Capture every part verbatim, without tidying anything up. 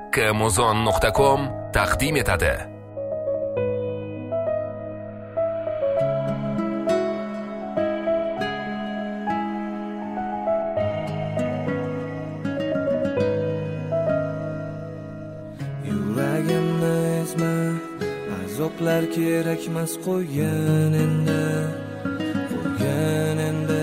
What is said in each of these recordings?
muzon nuqta com taqdim etadi. Yuragimni ezma, azoblar kerakmas qo'ygan endi, qo'ygan endi.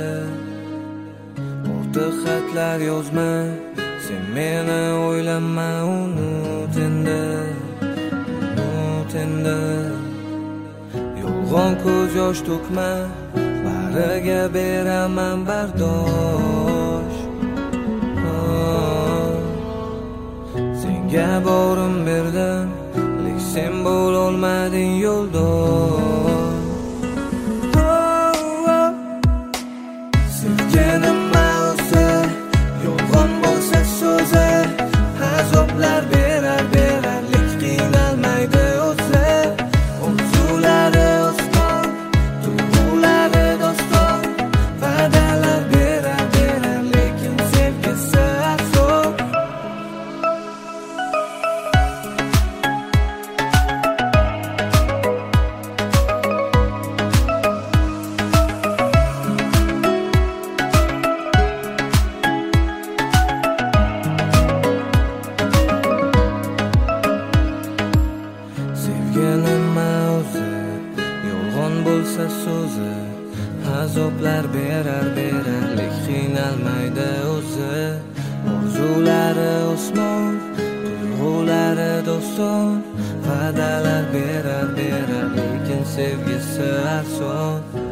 Ortiq xatlar yozma, sen meni o'ylama, unut endi, unut endi. Yolg'on ko'z yosh to'kma, bariga beraman bardosh. Senga borim berdim, lek sen bo'lolmading yo'ldosh. Sevganim ma'usi, yolg'on bo'lsa so'zi, azoblar berar berar, lek qiynalmaydi o'zi. Orzulari osmon, tuyg'ulari doston, va'dalar berar berar, lekin sevgisi azob. Sevganim ma'uzi, yolg'on bo'lsa so'zi, azoblar berar berar, lek qiynalmaydi o'zi. Orzulari osmon, tuyg'ulari doston, va'dalar berar berar, lekin sevgisi arzon.